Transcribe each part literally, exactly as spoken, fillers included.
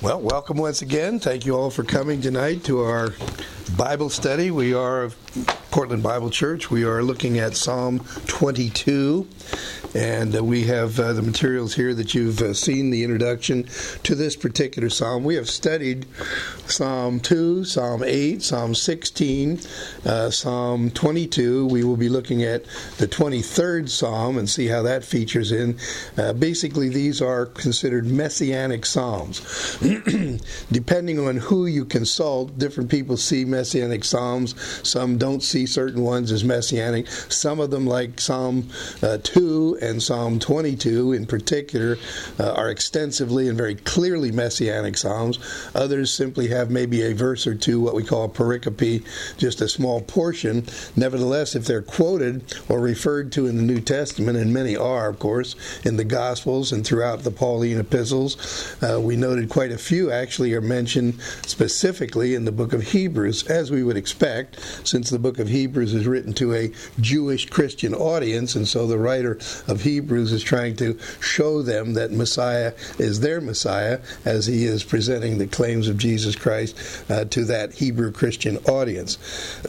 Well, welcome once again. Thank you all for coming tonight to our Bible study. We are Portland Bible Church. We are looking at Psalm twenty-two, and uh, we have uh, the materials here that you've uh, seen, the introduction to this particular psalm. We have studied Psalm two, Psalm eight, Psalm sixteen, uh, Psalm twenty-two. We will be looking at the twenty-third Psalm and see how that features in. Uh, basically, these are considered messianic psalms. Depending on who you consult, different people see messianic psalms. Some don't see certain ones as messianic. Some of them, like Psalm uh, two and Psalm twenty-two in particular, uh, are extensively and very clearly messianic psalms. Others simply have maybe a verse or two, what we call a pericope, just a small portion. Nevertheless, if they're quoted or referred to in the New Testament, and many are, of course, in the Gospels and throughout the Pauline epistles, uh, we noted quite a few actually are mentioned specifically in the book of Hebrews, as we would expect, since the book of Hebrews is written to a Jewish Christian audience, and so the writer of Hebrews is trying to show them that Messiah is their Messiah, as he is presenting the claims of Jesus Christ uh, to that Hebrew Christian audience.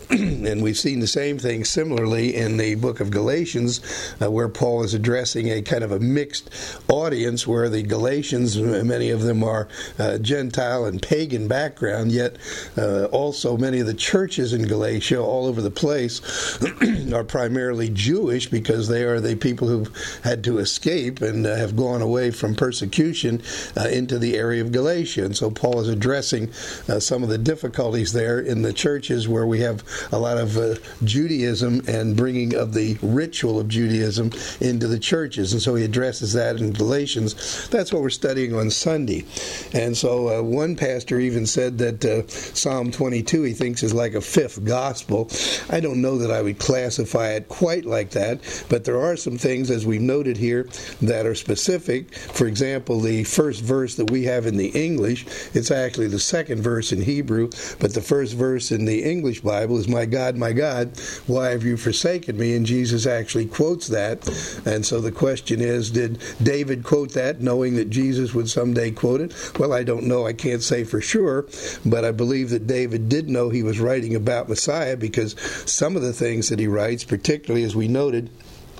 And we've seen the same thing similarly in the book of Galatians, uh, where Paul is addressing a kind of a mixed audience, where the Galatians, many of them are uh, Gentile and pagan background, yet uh, also many of the churches in Galatia all over the place are primarily Jewish, because they are the people who've had to escape and uh, have gone away from persecution uh, into the area of Galatia. And so Paul is addressing uh, some of the difficulties there in the churches where we have a lot of uh, Judaism and bringing of the ritual of Judaism into the churches. And so he addresses that in Galatians. That's what we're studying on Sunday. And so uh, one pastor even said that uh, Psalm twenty-two he thinks is like a fifth gospel. I don't know that I would classify it quite like that, but there are some things, as we've noted here, that are specific. For example, the first verse that we have in the English, it's actually the second verse in Hebrew, but the first verse in the English Bible is, "My God, my God, why have you forsaken me?" And Jesus actually quotes that. And so the question is, did David quote that knowing that Jesus would someday quote it? Well, I don't know. I can't say for sure, but I believe that David did know he was writing about Messiah, because some of the things that he writes, particularly as we noted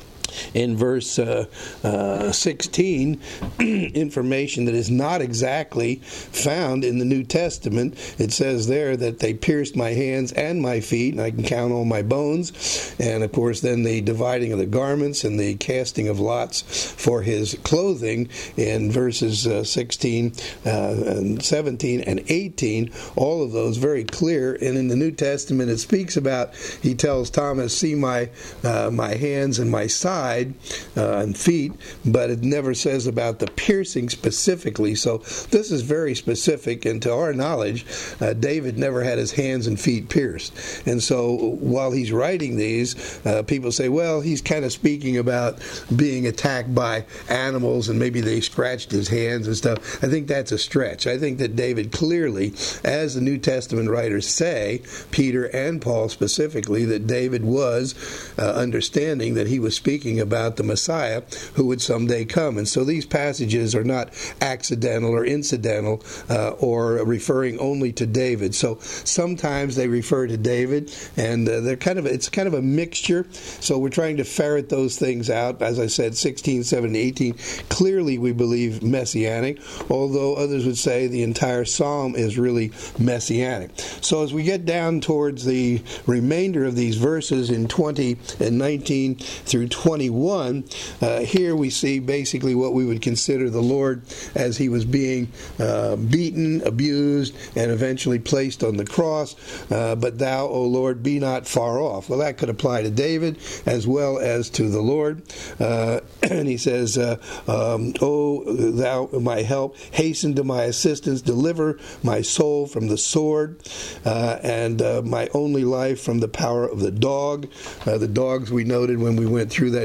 in verse uh, uh, sixteen, information that is not exactly found in the New Testament. It says there that they pierced my hands and my feet, and I can count all my bones. And of course then the dividing of the garments and the casting of lots for his clothing in verses uh, sixteen uh, and seventeen and eighteen, all of those very clear. And in the New Testament it speaks about, he tells Thomas, "See my uh, my hands and my side Uh, and feet," but it never says about the piercing specifically. So this is very specific, and to our knowledge, uh, David never had his hands and feet pierced. And so while he's writing these, uh, people say, well, he's kind of speaking about being attacked by animals and maybe they scratched his hands and stuff. I think that's a stretch. I think that David clearly, as the New Testament writers say, Peter and Paul specifically, that David was uh, understanding that he was speaking about the Messiah who would someday come. And so these passages are not accidental or incidental uh, or referring only to David. So sometimes they refer to David, and uh, they're kind of it's kind of a mixture. So we're trying to ferret those things out. As I said, sixteen, seventeen, eighteen, clearly we believe messianic, although others would say the entire psalm is really messianic. So as we get down towards the remainder of these verses in twenty and nineteen through twenty-one, uh, here we see basically what we would consider the Lord as he was being uh, beaten, abused, and eventually placed on the cross. Uh, but thou, O Lord, be not far off. Well, that could apply to David as well as to the Lord. Uh, and he says, uh, um, O thou my help, hasten to my assistance, deliver my soul from the sword, uh, and uh, my only life from the power of the dog. Uh, the dogs we noted when we went through that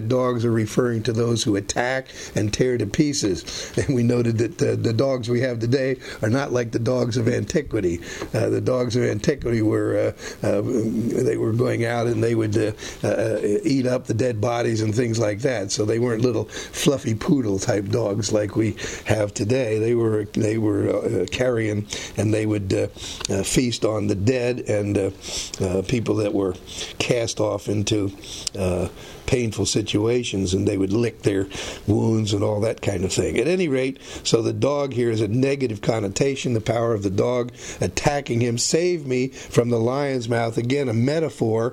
that dogs are referring to those who attack and tear to pieces. And we noted that the, the dogs we have today are not like the dogs of antiquity. Uh, the dogs of antiquity were uh, uh, they were going out and they would uh, uh, eat up the dead bodies and things like that. So they weren't little fluffy poodle type dogs like we have today. They were they were uh, carrion, and they would uh, uh, feast on the dead and uh, uh, people that were cast off into uh, painful situations, and they would lick their wounds and all that kind of thing. At any rate, so the dog here is a negative connotation, the power of the dog attacking him. Save me from the lion's mouth. Again, a metaphor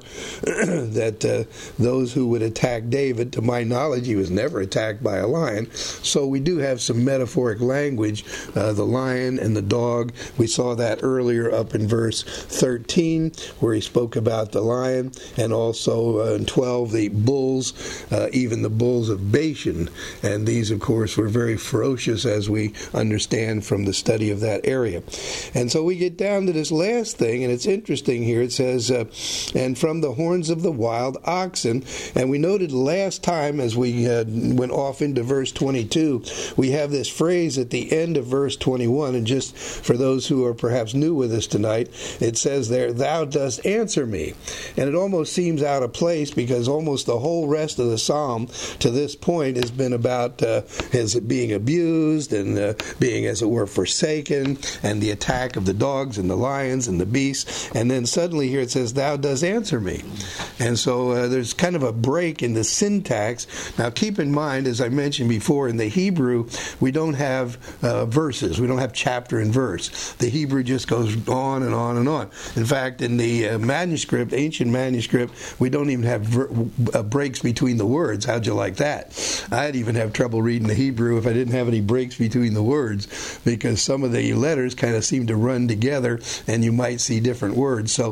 that uh, those who would attack David, to my knowledge, he was never attacked by a lion. So we do have some metaphoric language, uh, the lion and the dog. We saw that earlier up in verse thirteen, where he spoke about the lion, and also uh, in twelve, the bull. Uh, even the bulls of Bashan, and these of course were very ferocious, as we understand from the study of that area. And so we get down to this last thing, and it's interesting here. It says, uh, and from the horns of the wild oxen. And we noted last time as we uh, went off into verse twenty-two, we have this phrase at the end of verse twenty-one, and just for those who are perhaps new with us tonight, it says there, thou dost answer me. And it almost seems out of place, because almost the whole rest of the psalm to this point has been about uh, his being abused and uh, being, as it were, forsaken, and the attack of the dogs and the lions and the beasts. And then suddenly here it says, thou dost answer me. And so uh, there's kind of a break in the syntax. Now keep in mind, as I mentioned before, in the Hebrew, we don't have uh, verses. We don't have chapter and verse. The Hebrew just goes on and on and on. In fact, in the uh, manuscript, ancient manuscript, we don't even have ver- uh, breaks between the words. How'd you like that? I'd even have trouble reading the Hebrew if I didn't have any breaks between the words, because some of the letters kind of seem to run together and you might see different words. So,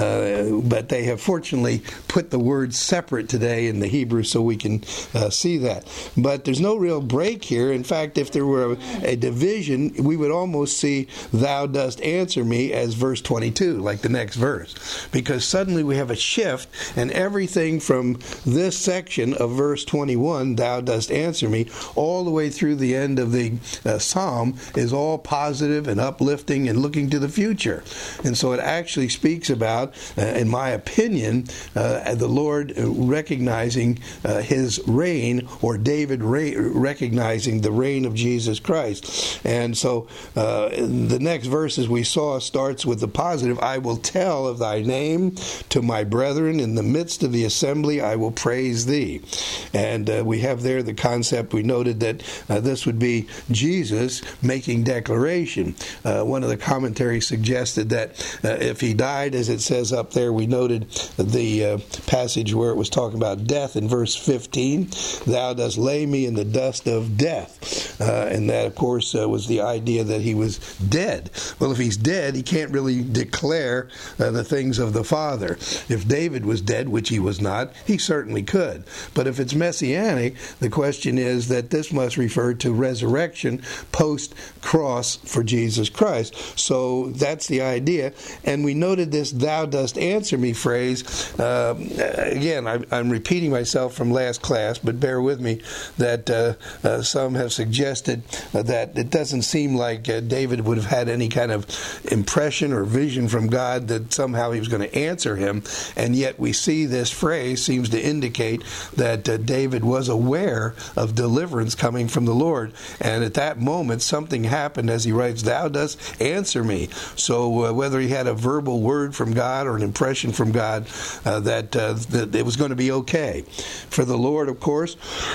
uh, but they have fortunately put the words separate today in the Hebrew so we can uh, see that. But there's no real break here. In fact, if there were a, a division, we would almost see thou dost answer me as verse twenty-two, like the next verse, because suddenly we have a shift, and everything from this section of verse twenty-one, thou dost answer me, all the way through the end of the uh, psalm is all positive and uplifting and looking to the future. And so it actually speaks about, uh, in my opinion, uh, the Lord recognizing uh, his reign, or David re- recognizing the reign of Jesus Christ. And so uh, the next verses we saw starts with the positive, I will tell of thy name to my brethren, in the midst of the assembly I will praise thee. And uh, we have there the concept, we noted that uh, this would be Jesus making declaration. Uh, one of the commentaries suggested that uh, if he died, as it says up there, we noted the uh, passage where it was talking about death in verse fifteen, thou dost lay me in the dust of death. Uh, and that, of course, uh, was the idea that he was dead. Well, if he's dead, he can't really declare uh, the things of the Father. If David was dead, which he was not, he certainly could. But if it's messianic, the question is that this must refer to resurrection post-cross for Jesus Christ. So that's the idea. And we noted this thou dost answer me phrase. Uh, again, I, I'm repeating myself from last class, but bear with me that uh, uh, some have suggested uh, that it doesn't seem like uh, David would have had any kind of impression or vision from God that somehow he was going to answer him. And yet we see this phrase seems to indicate that uh, David was aware of deliverance coming from the Lord. And at that moment, something happened, as he writes, thou dost answer me. So uh, whether he had a verbal word from God or an impression from God, uh, that, uh, that it was going to be okay. For the Lord, of course,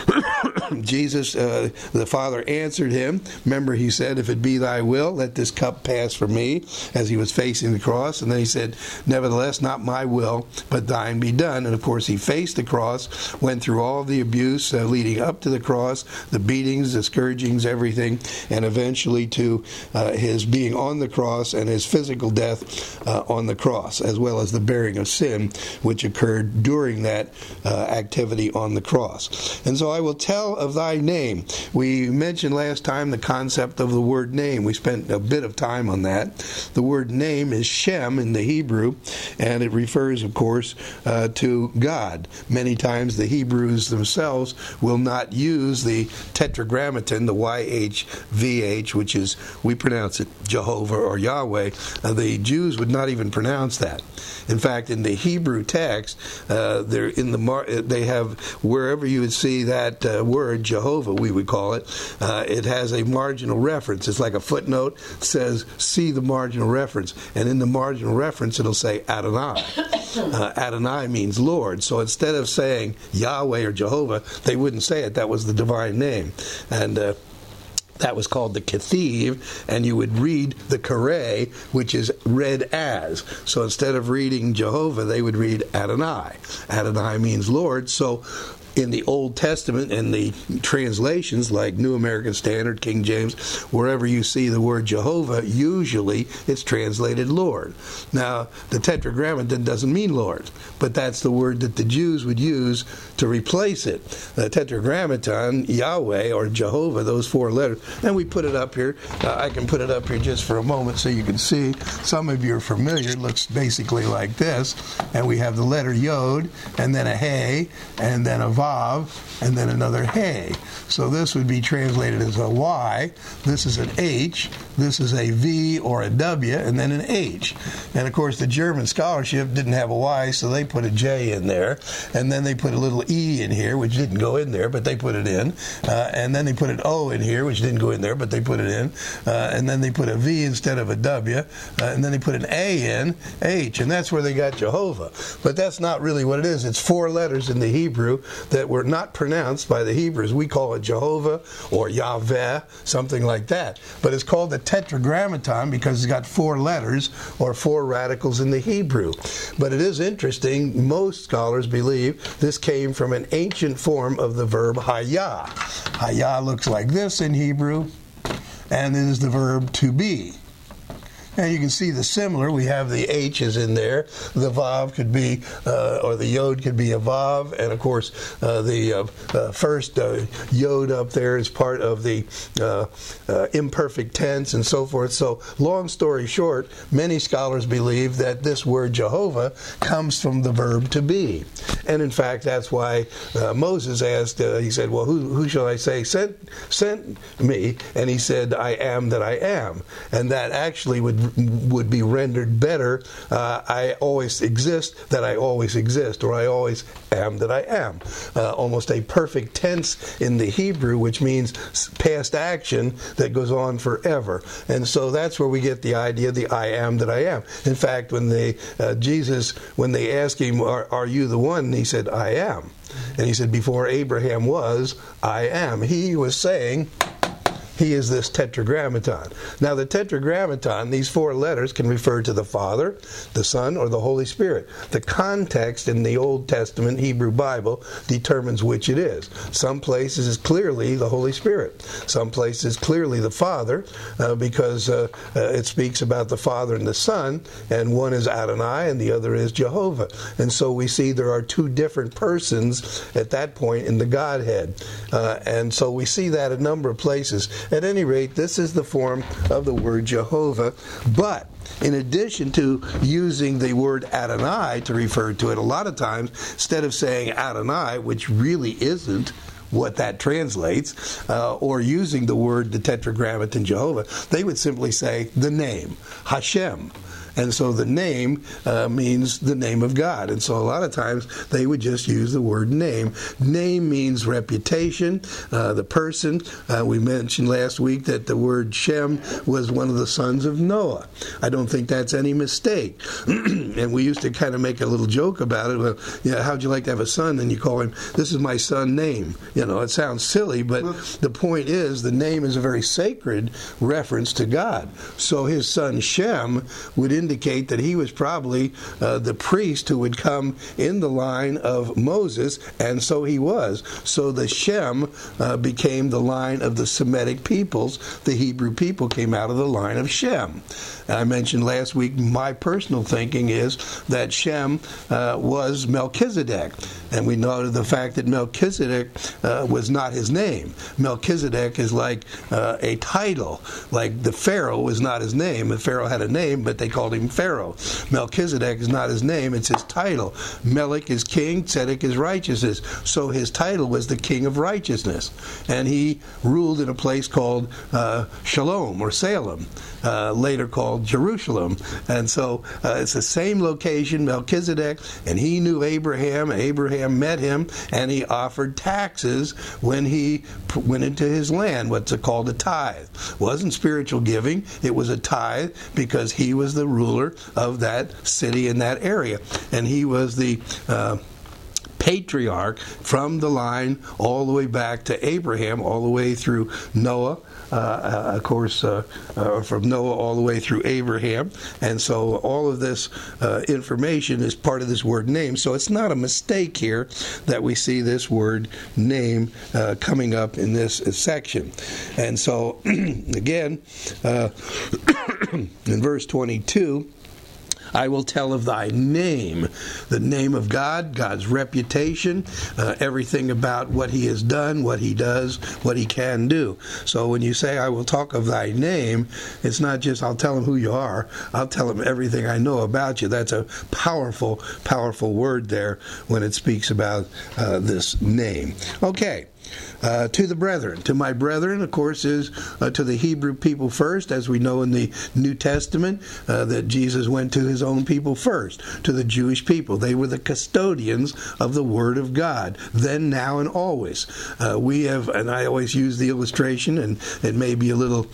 Jesus, uh, the Father answered him. Remember, he said, if it be thy will, let this cup pass from me, as he was facing the cross. And then he said, nevertheless, not my will, but thine be done. And of course, he faced the cross, went through all the abuse uh, leading up to the cross, the beatings, the scourgings, everything, and eventually to uh, his being on the cross and his physical death uh, on the cross, as well as the bearing of sin, which occurred during that uh, activity on the cross. And so I will tell of thy name. We mentioned last time the concept of the word name. We spent a bit of time on that. The word name is Shem in the Hebrew, and it refers, of course, uh, to God, many times the Hebrews themselves will not use the tetragrammaton, the Y H V H, which is, we pronounce it Jehovah or Yahweh. Uh, the Jews would not even pronounce that. In fact, in the Hebrew text, uh, they're in the mar- they have, wherever you would see that uh, word, Jehovah, we would call it, uh, it has a marginal reference. It's like a footnote. It says, see the marginal reference. And in the marginal reference, it'll say Adonai. Uh, Adonai means Lord. So instead of saying Yahweh or Jehovah, they wouldn't say it. That was the divine name. And uh, that was called the Kethiv, and you would read the Kare, which is read as. So instead of reading Jehovah, they would read Adonai. Adonai means Lord. So in the Old Testament, in the translations like New American Standard, King James, wherever you see the word Jehovah, usually it's translated Lord. Now, the Tetragrammaton doesn't mean Lord, but that's the word that the Jews would use to replace it. The Tetragrammaton, Yahweh or Jehovah, those four letters, and we put it up here. Uh, I can put it up here just for a moment so you can see. Some of you are familiar. It looks basically like this, and we have the letter Yod, and then a Hey, and then a Vav, and then another Hey. So this would be translated as a Y. This is an H. This is a V or a W, and then an H. And of course, the German scholarship didn't have a Y, so they put a J in there. And then they put a little E in here, which didn't go in there, but they put it in. Uh, and then they put an O in here, which didn't go in there, but they put it in. Uh, and then they put a V instead of a W. Uh, and then they put an A in, H. And that's where they got Jehovah. But that's not really what it is. It's four letters in the Hebrew that were not pronounced by the Hebrews. We call it Jehovah or Yahweh, something like that. But it's called the Tetragrammaton because it's got four letters or four radicals in the Hebrew. But it is interesting, most scholars believe this came from an ancient form of the verb hayah. Hayah looks like this in Hebrew, and it is the verb to be. And you can see the similar. We have the H's in there. The Vav could be, uh, or the Yod could be a Vav. And, of course, uh, the uh, uh, first uh, Yod up there is part of the uh, uh, imperfect tense and so forth. So, long story short, many scholars believe that this word Jehovah comes from the verb to be. And, in fact, that's why uh, Moses asked, uh, he said, well, who, who shall I say sent, sent me? And he said, I am that I am. And that actually would would be rendered better, uh, I always exist that I always exist, or I always am that I am. Uh, almost a perfect tense in the Hebrew, which means past action that goes on forever. And so that's where we get the idea, the I am that I am. In fact, when they, uh, Jesus, when they asked him, are, are you the one? He said, I am. And he said, before Abraham was, I am. He was saying, he is this Tetragrammaton. Now, the Tetragrammaton, these four letters, can refer to the Father, the Son, or the Holy Spirit. The context in the Old Testament Hebrew Bible determines which it is. Some places is clearly the Holy Spirit. Some places clearly the Father, uh, because uh, uh, it speaks about the Father and the Son, and one is Adonai and the other is Jehovah. And so we see there are two different persons at that point in the Godhead. Uh, and so we see that a number of places. At any rate, this is the form of the word Jehovah. But in addition to using the word Adonai to refer to it, a lot of times, instead of saying Adonai, which really isn't what that translates, uh, or using the word, the Tetragrammaton Jehovah, they would simply say the name, Hashem. And so the name uh, means the name of God. And so a lot of times they would just use the word name. Name means reputation, uh, the person. Uh, we mentioned last week that the word Shem was one of the sons of Noah. I don't think that's any mistake. And we used to kind of make a little joke about it. Well, you know, how'd you like to have a son? And you call him, this is my son name. You know, it sounds silly, but well, the point is the name is a very sacred reference to God. So his son Shem would indicate that he was probably uh, the priest who would come in the line of Moses, and so he was. So the Shem uh, became the line of the Semitic peoples. The Hebrew people came out of the line of Shem. I mentioned last week my personal thinking is that Shem uh, was Melchizedek. And we noted the fact that Melchizedek uh, was not his name. Melchizedek is like uh, a title. Like the Pharaoh was not his name. The Pharaoh had a name, but they called called him Pharaoh. Melchizedek is not his name, it's his title. Melech is king, Tzedek is righteousness. So his title was the King of Righteousness. And he ruled in a place called uh, Shalom or Salem, uh, later called Jerusalem. And so uh, it's the same location, Melchizedek, and he knew Abraham, and Abraham met him, and he offered taxes when he went into his land, what's called a tithe. It wasn't spiritual giving, it was a tithe because he was the ruler of that city in that area. And he was the uh, patriarch from the line all the way back to Abraham, all the way through Noah, uh, uh, of course, uh, uh, from Noah all the way through Abraham. And so all of this uh, information is part of this word name. So it's not a mistake here that we see this word name uh, coming up in this section. And so, again, uh, in verse twenty-two, I will tell of thy name, the name of God, God's reputation, uh, everything about what he has done, what he does, what he can do. So when you say, I will talk of thy name, it's not just I'll tell him who you are, I'll tell him everything I know about you. That's a powerful, powerful word there when it speaks about uh, this name. Okay. Uh, to the brethren. To my brethren, of course, is uh, to the Hebrew people first, as we know in the New Testament uh, that Jesus went to his own people first, to the Jewish people. They were the custodians of the Word of God, then, now, and always. Uh, we have, and I always use the illustration, and it may be a little,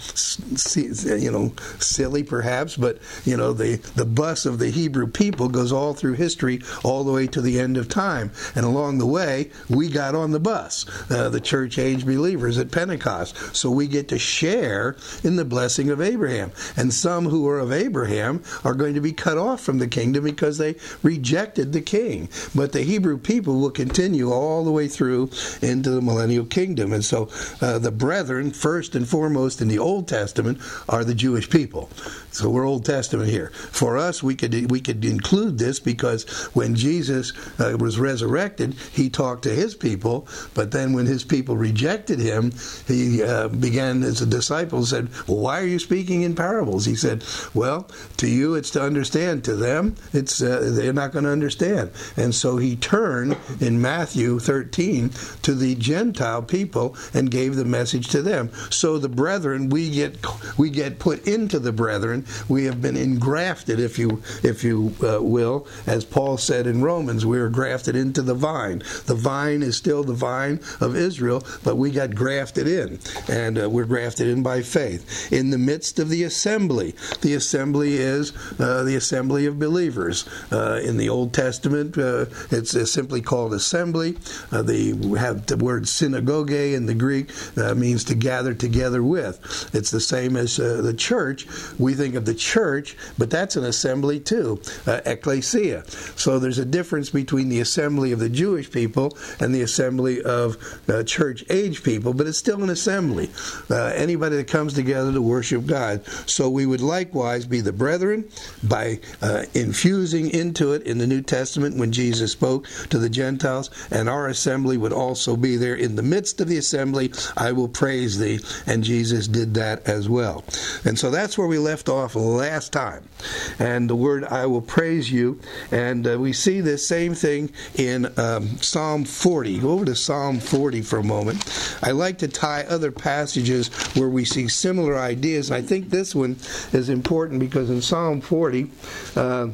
you know, silly perhaps, but, you know, the, the bus of the Hebrew people goes all through history, all the way to the end of time. And along the way, we got on the bus. Uh, the church age believers at Pentecost. So we get to share in the blessing of Abraham. And some who are of Abraham are going to be cut off from the kingdom because they rejected the king. But the Hebrew people will continue all the way through into the millennial kingdom. And so uh, the brethren, first and foremost in the Old Testament, are the Jewish people. So we're Old Testament here. For us, we could we could include this because when Jesus uh, was resurrected, he talked to his people, but then when his people rejected him, he uh, began as a disciple, said, well, why are you speaking in parables? He said, well, to you it's to understand. To them, it's uh, they're not going to understand. And so he turned in Matthew thirteen to the Gentile people and gave the message to them. So the brethren, we get we get put into the brethren. We have been engrafted, if you if you uh, will, as Paul said in Romans, we are grafted into the vine. The vine is still the vine of Israel, but we got grafted in, and uh, we're grafted in by faith. In the midst of the assembly, the assembly is uh, the assembly of believers. Uh, in the Old Testament, uh, it's uh, simply called assembly. Uh, they have the word synagogue in the Greek, uh, means to gather together with. It's the same as uh, the church. We think of the church, but that's an assembly too, uh, ecclesia. So there's a difference between the assembly of the Jewish people and the assembly of uh, church-age people, but it's still an assembly. Uh, anybody that comes together to worship God. So we would likewise be the brethren by uh, infusing into it in the New Testament when Jesus spoke to the Gentiles, and our assembly would also be there in the midst of the assembly. I will praise thee, and Jesus did that as well. And so that's where we left off last time. And the word I will praise you, and uh, we see this same thing in um, Psalm forty. Go over to Psalm forty for a moment. I like to tie other passages where we see similar ideas, and I think this one is important because in Psalm forty, uh,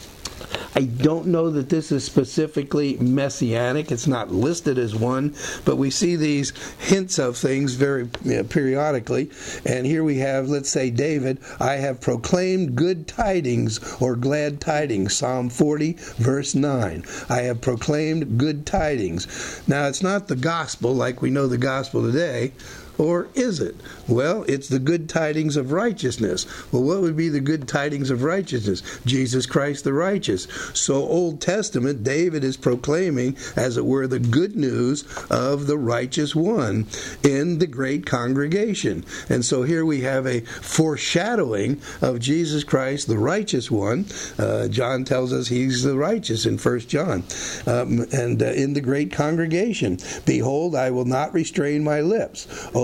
I don't know that this is specifically messianic. It's not listed as one, but we see these hints of things very you know, periodically. And here we have, let's say, David, I have proclaimed good tidings or glad tidings. Psalm forty, verse nine. I have proclaimed good tidings. Now, it's not the gospel like we know the gospel today. Or is it? Well, it's the good tidings of righteousness. Well, what would be the good tidings of righteousness? Jesus Christ the righteous. So Old Testament, David is proclaiming, as it were, the good news of the righteous one in the great congregation. And so here we have a foreshadowing of Jesus Christ, the righteous one. Uh, John tells us he's the righteous in First John. Um, and uh, in the great congregation, behold, I will not restrain my lips. O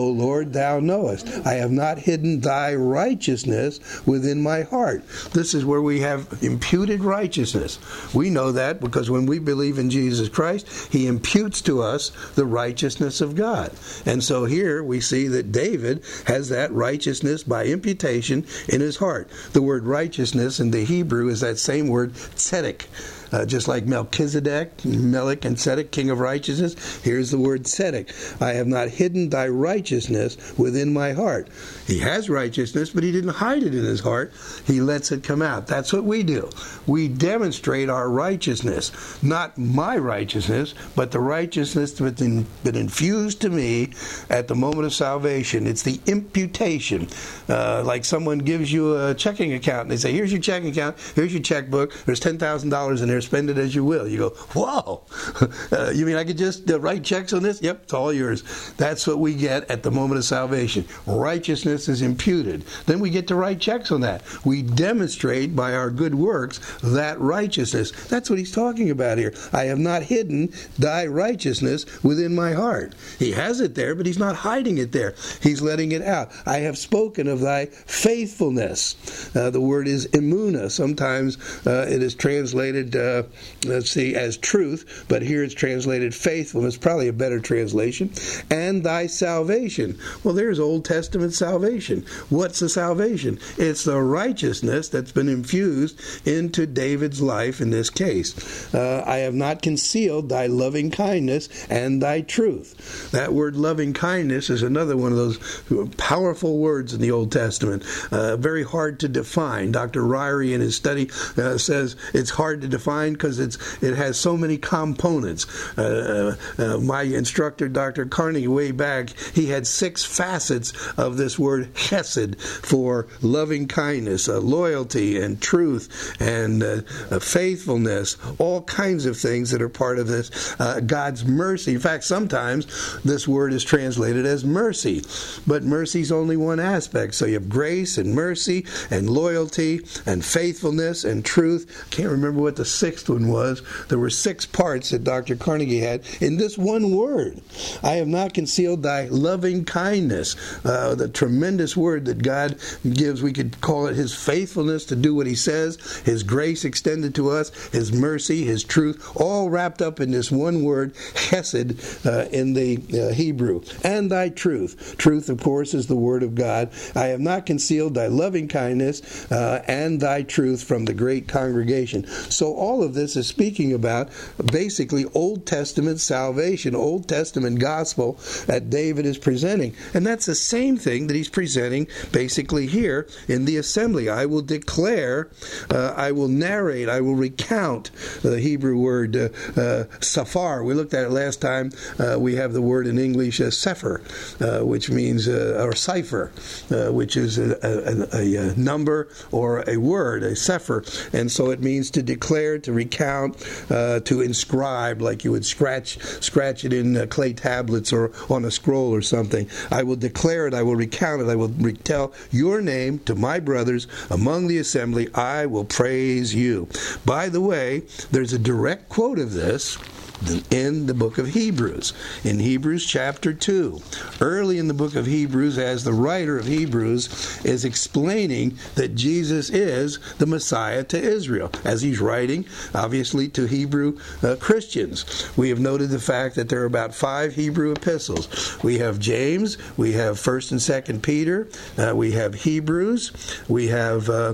O Lord, thou knowest. I have not hidden thy righteousness within my heart. This is where we have imputed righteousness. We know that because when we believe in Jesus Christ, he imputes to us the righteousness of God. And so here we see that David has that righteousness by imputation in his heart. The word righteousness in the Hebrew is that same word, tzedek. Uh, just like Melchizedek, Melech and Tzedek, king of righteousness, here's the word tzedek. I have not hidden thy righteousness within my heart. He has righteousness, but he didn't hide it in his heart. He lets it come out. That's what we do. We demonstrate our righteousness. Not my righteousness, but the righteousness that's been, been infused to me at the moment of salvation. It's the imputation. Uh, like someone gives you a checking account, and they say, here's your checking account, here's your checkbook, there's ten thousand dollars in there, spend it as you will. You go, whoa, uh, you mean I could just uh, write checks on this? Yep, it's all yours. That's what we get at the moment of salvation. Righteousness is imputed. Then we get to write checks on that. We demonstrate by our good works that righteousness. That's what he's talking about here. I have not hidden thy righteousness within my heart. He has it there, but he's not hiding it there. He's letting it out. I have spoken of thy faithfulness. Uh, the word is emuna. Sometimes uh, it is translated Uh, let's see, as truth, but here it's translated faithfulness, probably a better translation, and thy salvation. Well, there's Old Testament salvation. What's the salvation? It's the righteousness that's been infused into David's life in this case. Uh, I have not concealed thy loving kindness and thy truth. That word loving kindness is another one of those powerful words in the Old Testament. Uh, very hard to define. Doctor Ryrie in his study uh, says it's hard to define because it's it has so many components. Uh, uh, my instructor, Doctor Carnegie, way back, he had six facets of this word chesed for loving kindness, uh, loyalty, and truth, and uh, uh, faithfulness, all kinds of things that are part of this. Uh, God's mercy. In fact, sometimes this word is translated as mercy, but mercy is only one aspect. So you have grace and mercy and loyalty and faithfulness and truth. I can't remember what the sixth one was. There were six parts that Doctor Carnegie had in this one word. I have not concealed thy loving kindness. Uh, the tremendous word that God gives, we could call it his faithfulness to do what he says, his grace extended to us, his mercy, his truth, all wrapped up in this one word, chesed, uh, in the uh, Hebrew. And thy truth. Truth, of course, is the word of God. I have not concealed thy loving kindness uh, and thy truth from the great congregation. So all of this is speaking about basically Old Testament salvation, Old Testament gospel that David is presenting. And that's the same thing that he's presenting basically here in the assembly. I will declare, uh, I will narrate, I will recount, the Hebrew word uh, uh, safar. We looked at it last time. Uh, we have the word in English uh, sefer, uh, which means, uh, or cipher, uh, which is a, a, a, a number or a word, a sefer. And so it means to declare, to recount, uh, to inscribe, like you would scratch scratch it in uh, clay tablets or on a scroll or something. I will declare it, I will recount it, I will retell your name to my brothers among the assembly. I will praise you. By the way, there's a direct quote of this in the book of Hebrews, in Hebrews chapter two. Early in the book of Hebrews, as the writer of Hebrews is explaining that Jesus is the Messiah to Israel, as he's writing, obviously, to Hebrew uh, Christians. We have noted the fact that there are about five Hebrew epistles. We have James, we have First and Second Peter, uh, we have Hebrews, we have Uh,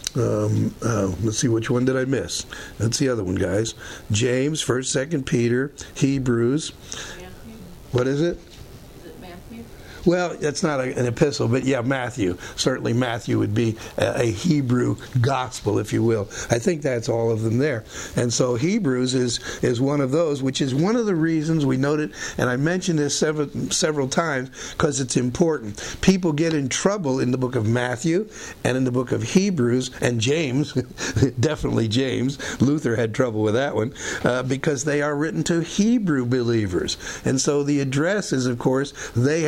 Um, uh, let's see, which one did I miss? That's the other one, guys. James, First, Second Peter, Hebrews. Matthew. What is it? Is it Matthew? Well, that's not a, an epistle, but yeah, Matthew. Certainly Matthew would be a, a Hebrew gospel, if you will. I think that's all of them there. And so Hebrews is is one of those, which is one of the reasons we noted, and I mentioned this several, several times because it's important. People get in trouble in the book of Matthew and in the book of Hebrews and James, definitely James. Luther had trouble with that one, uh, because they are written to Hebrew believers. And so the address is, of course, they have all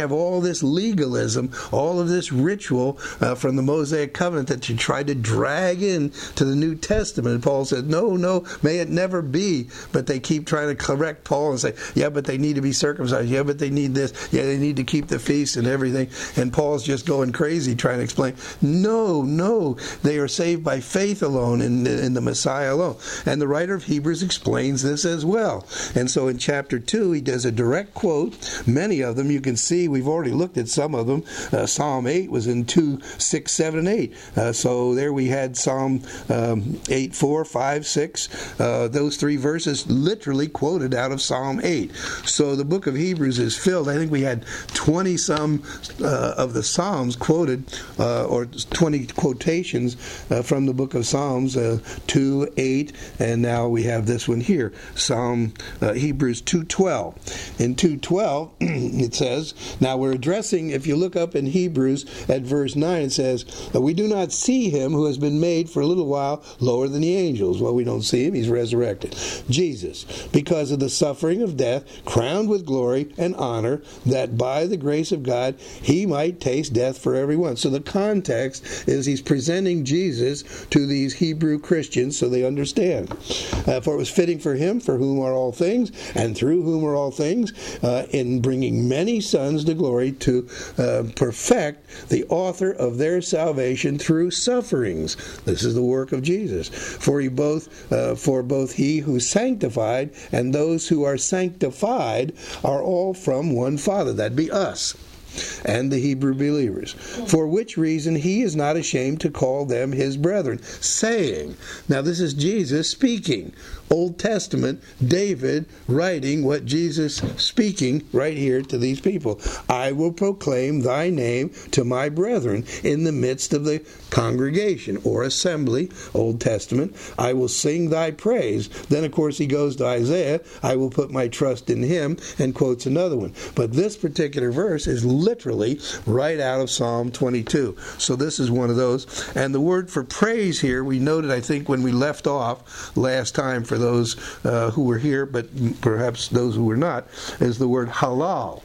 this legalism, all of this ritual uh, from the Mosaic covenant that you try to drag in to the New Testament. And Paul said, no, no, may it never be. But they keep trying to correct Paul and say, yeah, but they need to be circumcised. Yeah, but they need this. Yeah, they need to keep the feast and everything. And Paul's just going crazy trying to explain, no, no, they are saved by faith alone in, in the Messiah alone. And the writer of Hebrews explains this as well. And so in chapter two, he does a direct quote. Many of them you can see, we've already looked at some of them. Uh, Psalm eight was in two, six, seven, and eight. Uh, so there we had Psalm um, eight, four, five, six. Uh, those three verses literally quoted out of Psalm eight. So the book of Hebrews is filled. I think we had twenty-some uh, of the Psalms quoted, uh, or twenty quotations uh, from the book of Psalms, uh, two, eight, and now we have this one here, Psalm uh, Hebrews two twelve. In two twelve, it says, now we're addressing, if you look up in Hebrews at verse nine, it says, we do not see him who has been made for a little while lower than the angels. Well, we don't see him. He's resurrected. Jesus, because of the suffering of death, crowned with glory and honor, that by the grace of God he might taste death for everyone. So the context is he's presenting Jesus to these Hebrew Christians so they understand. Uh, for it was fitting for him, for whom are all things, and through whom are all things, uh, in bringing many sons to glory, to uh, perfect the author of their salvation through sufferings. This is the work of Jesus. For he both, uh, for both he who sanctified and those who are sanctified are all from one Father. That'd be us and the Hebrew believers, for which reason he is not ashamed to call them his brethren, saying, now this is Jesus speaking, Old Testament, David writing what Jesus speaking right here to these people. I will proclaim thy name to my brethren in the midst of the congregation or assembly, Old Testament. I will sing thy praise. Then, of course, he goes to Isaiah, I will put my trust in him, and quotes another one. But this particular verse is literally right out of Psalm twenty-two. So this is one of those. And the word for praise here, we noted, I think, when we left off last time for those uh, who were here, but perhaps those who were not, is the word halal.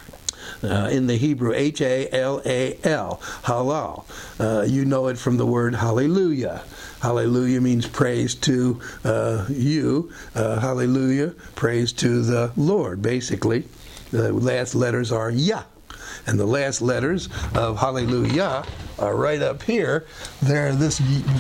Uh, in the Hebrew, H A L A L, halal. Uh, you know it from the word hallelujah. Hallelujah means praise to uh, you. Uh, hallelujah, praise to the Lord, basically. The last letters are Yah. And the last letters of hallelujah are right up here. They're this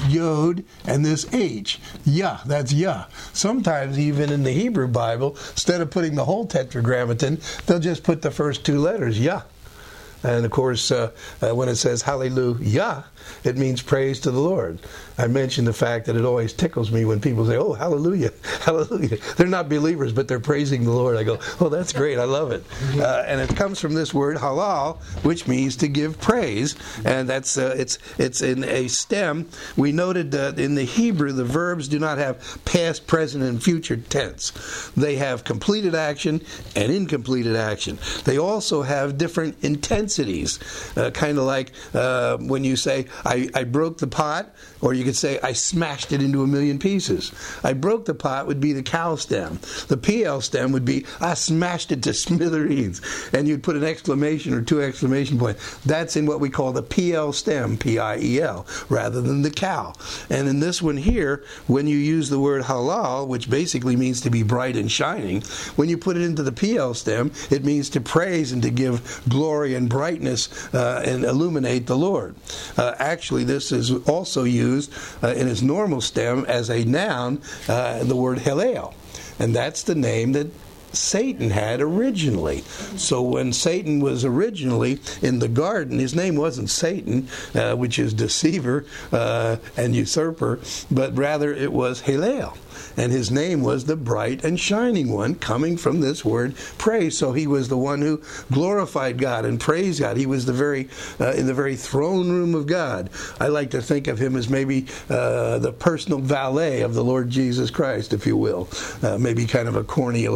yod and this H. Yah, that's Yah. Sometimes even in the Hebrew Bible, instead of putting the whole tetragrammaton, they'll just put the first two letters, Yah. And of course, uh, uh, when it says hallelujah, it means praise to the Lord. I mentioned the fact that it always tickles me when people say, oh, hallelujah, hallelujah. They're not believers, but they're praising the Lord. I go, oh, that's great, I love it. Uh, and it comes from this word halal, which means to give praise. And that's uh, it's it's in a stem. We noted that in the Hebrew, the verbs do not have past, present, and future tense. They have completed action and incompleted action. They also have different intensities, uh, kind of like uh, when you say, I, I broke the pot, or you could say, I smashed it into a million pieces. I broke the pot would be the cow stem. The P L stem would be, I smashed it to smithereens. And you'd put an exclamation or two exclamation points. That's in what we call the P L stem, P I E L, rather than the cow. And in this one here, when you use the word halal, which basically means to be bright and shining, when you put it into the P L stem, it means to praise and to give glory and brightness uh, and illuminate the Lord. Uh, actually, this is also used uh, in its normal stem as a noun, uh, the word Hillel. And that's the name that Satan had originally. So when Satan was originally in the garden, his name wasn't Satan, uh, which is deceiver uh, and usurper, but rather it was Hillel. And his name was the bright and shining one, coming from this word praise. So he was the one who glorified God and praised God. He was the very uh, in the very throne room of God. I like to think of him as maybe uh, the personal valet of the Lord Jesus Christ, if you will. Uh, maybe kind of a corny illustration.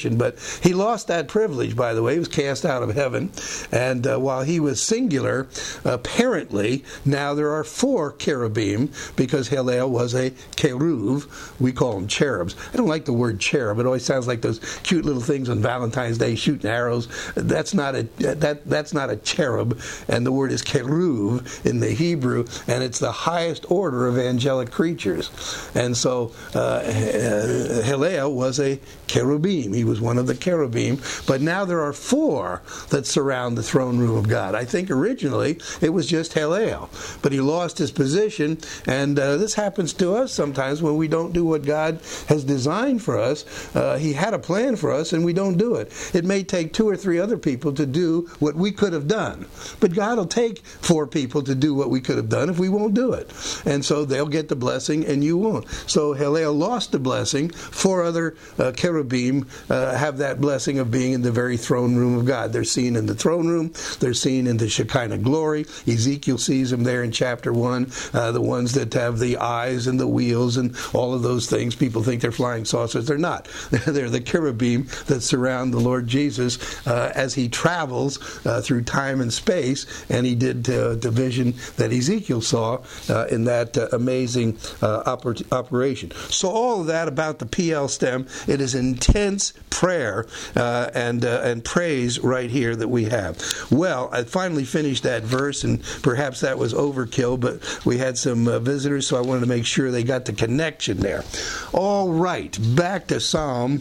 position. But he lost that privilege, by the way. He was cast out of heaven. And uh, while he was singular, apparently, now there are four cherubim, because Hillel was a keruv. We call them cherubs. I don't like the word cherub. It always sounds like those cute little things on Valentine's Day shooting arrows. That's not a that that's not a cherub, and the word is keruv in the Hebrew, and it's the highest order of angelic creatures. And so uh, Hillel was a cherubim. He was one of the cherubim. But now there are four that surround the throne room of God. I think originally it was just Hillel, but he lost his position, and uh, this happens to us sometimes when we don't do what God has designed for us. Uh, he had a plan for us, and we don't do it. It may take two or three other people to do what we could have done, but God will take four people to do what we could have done if we won't do it. And so they'll get the blessing, and you won't. So Hillel lost the blessing. Four other uh, cherubim uh, have that blessing of being in the very throne room of God. They're seen in the throne room. They're seen in the Shekinah glory. Ezekiel sees them there in chapter one, uh, the ones that have the eyes and the wheels and all of those things. People think they're flying saucers. They're not. They're the cherubim that surround the Lord Jesus uh, as he travels uh, through time and space, and he did uh, the vision that Ezekiel saw uh, in that uh, amazing uh, oper- operation. So all of that about the P L stem, it is intense prayer uh, and uh, and praise right here that we have. Well, I finally finished that verse, and perhaps that was overkill, but we had some uh, visitors, so I wanted to make sure they got the connection there. All right, back to Psalm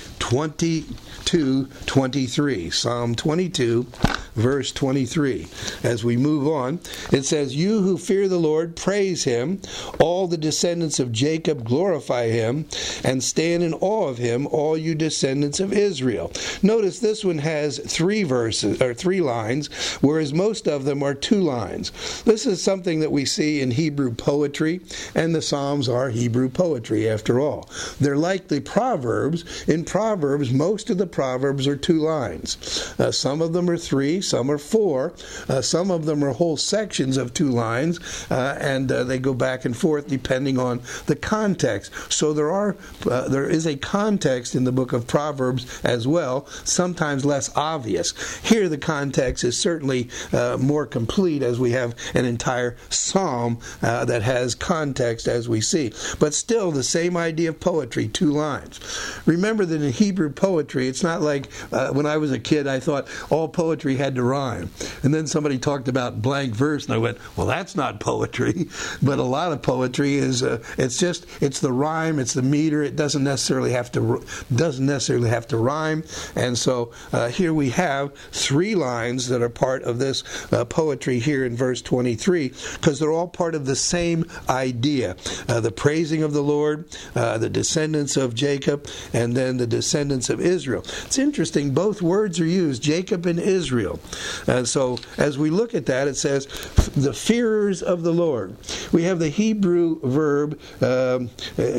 twenty-two twenty-three. Psalm twenty-two, verse twenty-three. As we move on, it says, "You who fear the Lord, praise him. All the descendants of Jacob glorify him, and stand in awe of him, all you descendants of Israel." Notice this one has three verses, or three lines, whereas most of them are two lines. This is something that we see in Hebrew poetry, and the Psalms are Hebrew poetry after all. They're like the Proverbs. In Proverbs, most of the Proverbs are two lines. Uh, some of them are three, some are four. Uh, some of them are whole sections of two lines, uh, and uh, they go back and forth depending on the context. So there are uh, there is a context in the book of Proverbs as well, sometimes less obvious. Here the context is certainly uh, more complete, as we have an entire psalm uh, that has context as we see. But still the same idea of poetry, two lines. Remember that in Hebrew poetry, it's not like uh, when I was a kid I thought all poetry had to rhyme. And then somebody talked about blank verse, and I went, well, that's not poetry. But a lot of poetry is, uh, it's just, it's the rhyme, it's the meter. It doesn't necessarily have to, doesn't necessarily have to rhyme. And so uh, here we have three lines that are part of this uh, poetry here in verse twenty-three, because they're all part of the same idea. Uh, the praising of the Lord, uh, the descendants of Jacob, and then the descendants of Israel. It's interesting, both words are used, Jacob and Israel. And so as we look at that, it says, the fearers of the Lord. We have the Hebrew verb, um,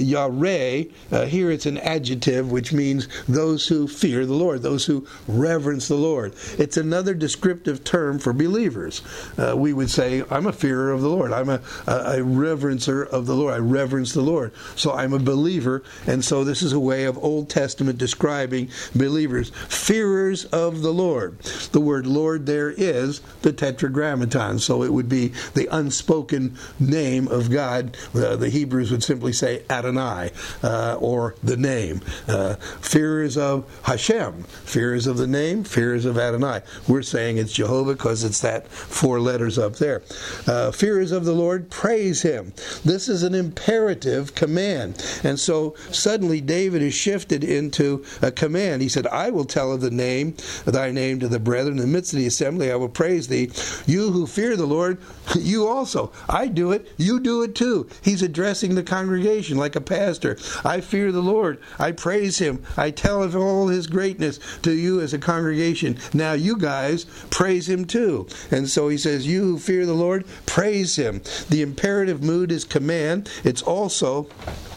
yareh. Uh, here it's an adjective, which means those who fear the Lord, those who reverence the Lord. It's another descriptive term for believers. Uh, we would say, I'm a fearer of the Lord. I'm a, a, a reverencer of the Lord. I reverence the Lord. So I'm a believer, and so this is a way of Old Testament describing believers. Fearers of the Lord. The word Lord there is the tetragrammaton, so it would be the unspoken name of God. Uh, the Hebrews would simply say Adonai, uh, or the name. Uh, fearers of Hashem, fearers of the name, fearers of Adonai. We're saying it's Jehovah because it's that four letters up there. Uh, fearers of the Lord, praise him. This is an imperative command. And so suddenly David is shifted into a command. He said, I will tell of the name, thy name to the brethren. In the midst of the assembly, I will praise thee. You who fear the Lord, you also. I do it, you do it too. He's addressing the congregation like a pastor. I fear the Lord. I praise him. I tell of all his greatness to you as a congregation. Now you guys praise him too. And so he says, you who fear the Lord, praise him. The imperative mood is command. It's also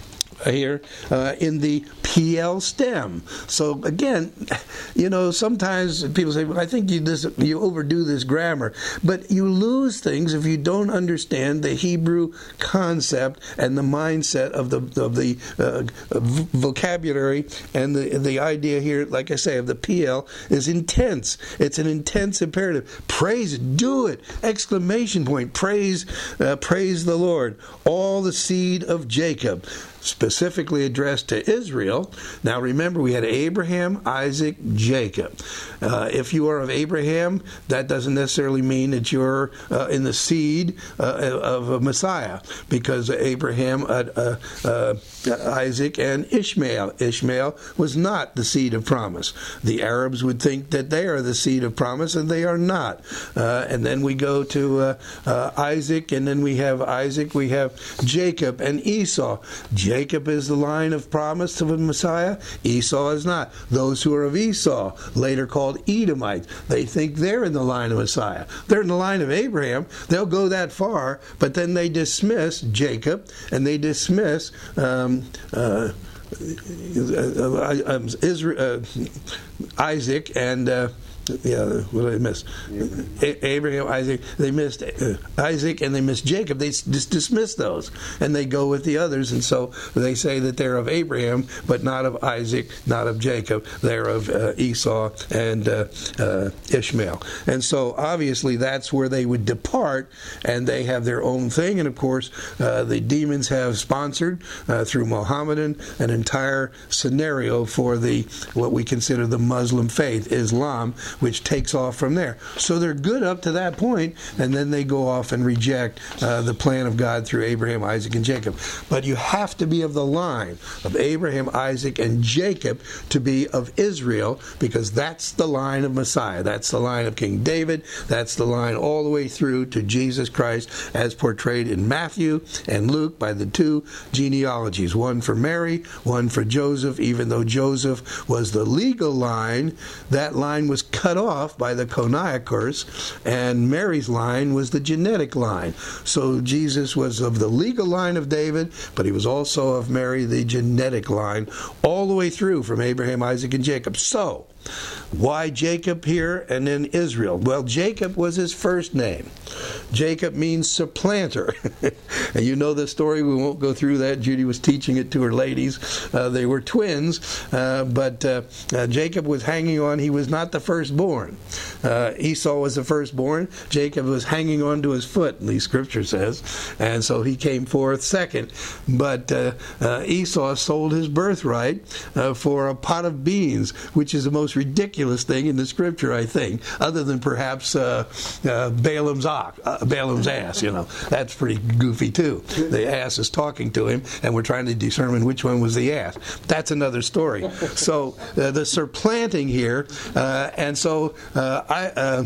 here uh, in the P L stem. So again, you know, sometimes people say, well, I think you dis- you overdo this grammar, but you lose things if you don't understand the Hebrew concept and the mindset of the of the uh, vocabulary and the the idea here, like I say, of the P L is intense. It's an intense imperative. Praise it, do it! Exclamation point! Praise, uh, praise the Lord! All the seed of Jacob. Specifically addressed to Israel. Now remember, we had Abraham, Isaac, Jacob. Uh, if you are of Abraham, that doesn't necessarily mean that you're uh, in the seed uh, of a Messiah, because Abraham, uh, uh, uh, Isaac, and Ishmael. Ishmael was not the seed of promise. The Arabs would think that they are the seed of promise, and they are not. Uh, and then we go to uh, uh, Isaac, and then we have Isaac, we have Jacob and Esau. Jacob is the line of promise of the Messiah. Esau is not. Those who are of Esau, later called Edomites, they think they're in the line of Messiah. They're in the line of Abraham. They'll go that far, but then they dismiss Jacob, and they dismiss um, uh, uh, Israel, uh, Isaac, and uh, yeah, what did I miss? A- Abraham, Isaac. They missed uh, Isaac and they missed Jacob. They just dismiss those, and they go with the others. And so they say that they're of Abraham, but not of Isaac, not of Jacob. They're of uh, Esau and uh, uh, Ishmael. And so obviously that's where they would depart, and they have their own thing. And of course, uh, the demons have sponsored uh, through Mohammedan an entire scenario for the what we consider the Muslim faith, Islam, which takes off from there. So they're good up to that point, and then they go off and reject uh, the plan of God through Abraham, Isaac, and Jacob. But you have to be of the line of Abraham, Isaac, and Jacob to be of Israel, because that's the line of Messiah. That's the line of King David. That's the line all the way through to Jesus Christ, as portrayed in Matthew and Luke by the two genealogies, one for Mary, one for Joseph. Even though Joseph was the legal line, that line was cut off by the Coniah curse, and Mary's line was the genetic line. So Jesus was of the legal line of David, but he was also of Mary, the genetic line, all the way through from Abraham, Isaac, and Jacob. So, why Jacob here and then Israel? Well, Jacob was his first name. Jacob means supplanter. And you know the story. We won't go through that. Judy was teaching it to her ladies. Uh, they were twins, uh, but uh, uh, Jacob was hanging on. He was not the firstborn. Uh, Esau was the firstborn. Jacob was hanging on to his foot, at least Scripture says. And so he came forth second. But uh, uh, Esau sold his birthright uh, for a pot of beans, which is the most ridiculous thing in the Scripture, I think, other than perhaps uh, uh, Balaam's ox, uh, Balaam's ass. You know, that's pretty goofy too. The ass is talking to him, and we're trying to determine which one was the ass. That's another story. So uh, the supplanting here, uh, and so uh, I, uh,